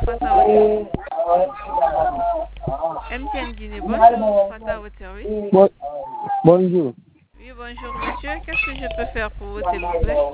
Fata au service. MTN Guinée, bonjour. Fata au service. Bonjour. Oui, bonjour monsieur. Qu'est-ce que je peux faire pour vous, s'il vous plaît?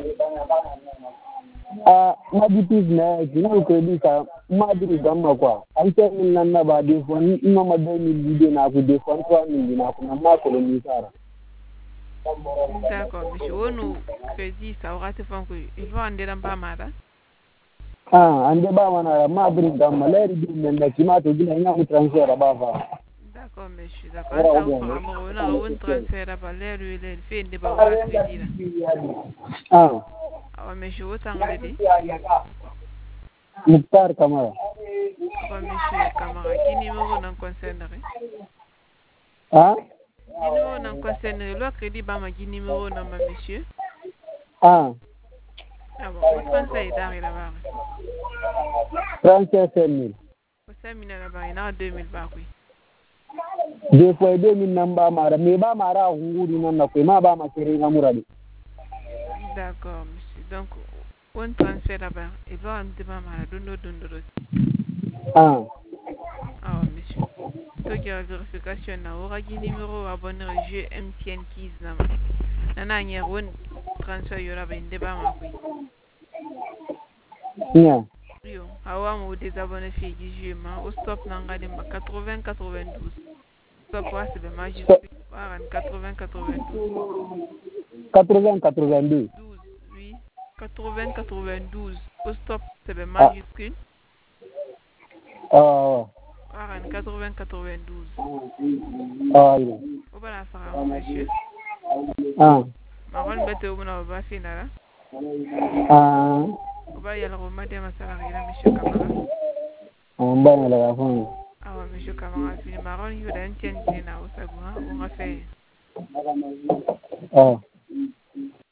Ma boutique na jina crédit ça ma dit gamma quoi. Ante min nanna ba de fon ina ma 2000 vidéo na ko de fon 3000 na ko na ma ko ni sara. D'accord, monsieur. Onu crédit ça aura te fon ko il faut ande dan ba mara. Ande ba mana ma dit gamma leri di men na kima to gina ina ko transfer ba fa. D'accord, monsieur. D'accord. Ça vous fera mon na on transfert ba le fait de ba aura crédit là. Ah, monsieur, vous t'en dit? Mukhtar Kamara. Monsieur Kamara, qui numéro n'en concernerait? Qui numéro n'en concernerait? Le crédit bama qui numéro non ma monsieur? Ah bon, votre français est dans là-bas. 35 000. Vous savez là-bas, il y a 2000 bas oui. Deux fois 2000 namba mara, mais ba mara ngudi nonna ko ma ba ma kere ngamuradi. D'accord, monsieur. Donc, on transfert là-bas. Il va en débat mara dondo. Monsieur. Donc, il y a vérification na aura qui numéro abonné au jeu MTN Keys nama. Nana y a un transfert yora ba débat ma oui. Yeah. Yo, awa mo désabonné fi du jeu ma au stop nanga de 80-92. Stop wa c'est le majuscule. 80-92. 80-82. 12, oui. 80-92. Au stop, c'est le majuscule. 80-92. Oui. Au bas la faire, monsieur. Marron bête au bout va finir. Au bas il y a le remadé ma salarié là, monsieur Kamara. Bon, la fin. Monsieur Kamara, fini marron, il y a un tien qui est là au sagouin, on va faire.